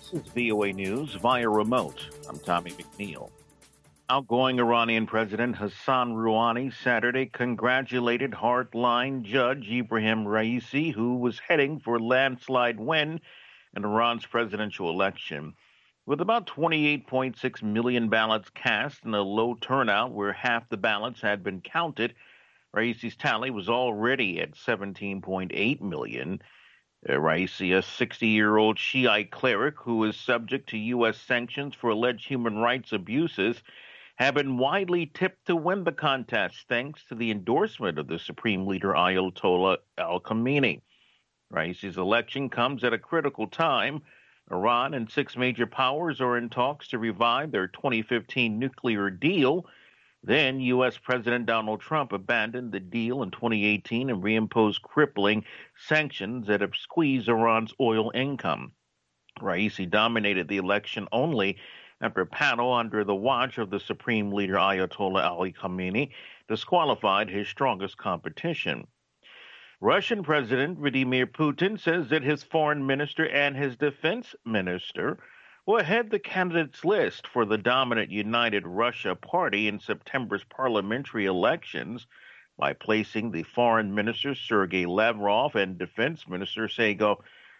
This is VOA News via remote. I'm Tommy McNeil. Outgoing Iranian President Hassan Rouhani Saturday congratulated hardline judge Ibrahim Raisi, who was heading for a landslide win in Iran's presidential election. With about 28.6 million ballots cast and a low turnout where half the ballots had been counted, Raisi's tally was already at 17.8 million. Raisi, a 60-year-old Shiite cleric who is subject to U.S. sanctions for alleged human rights abuses, have been widely tipped to win the contest thanks to the endorsement of the Supreme Leader Ayatollah Ali Khamenei. Raisi's election comes at a critical time. Iran and six major powers are in talks to revive their 2015 nuclear deal. Then U.S. President Donald Trump abandoned the deal in 2018 and reimposed crippling sanctions that have squeezed Iran's oil income. Raisi dominated the election only after a panel under the watch of the Supreme Leader Ayatollah Ali Khamenei disqualified his strongest competition. Russian President Vladimir Putin says that his foreign minister and his defense minister will head the candidates list for the dominant United Russia Party in September's parliamentary elections by placing the foreign minister Sergei Lavrov and defense minister Sergei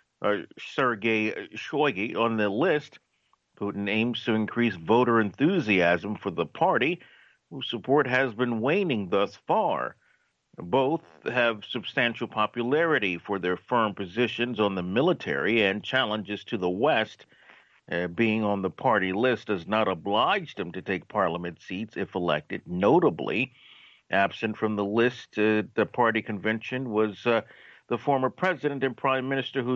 Shoigu on the list. Putin aims to increase voter enthusiasm for the party, whose support has been waning thus far. Both have substantial popularity for their firm positions on the military and challenges to the West. Being on the party list does not oblige them to take parliament seats if elected. Notably, absent from the list, the party convention was the former president and prime minister who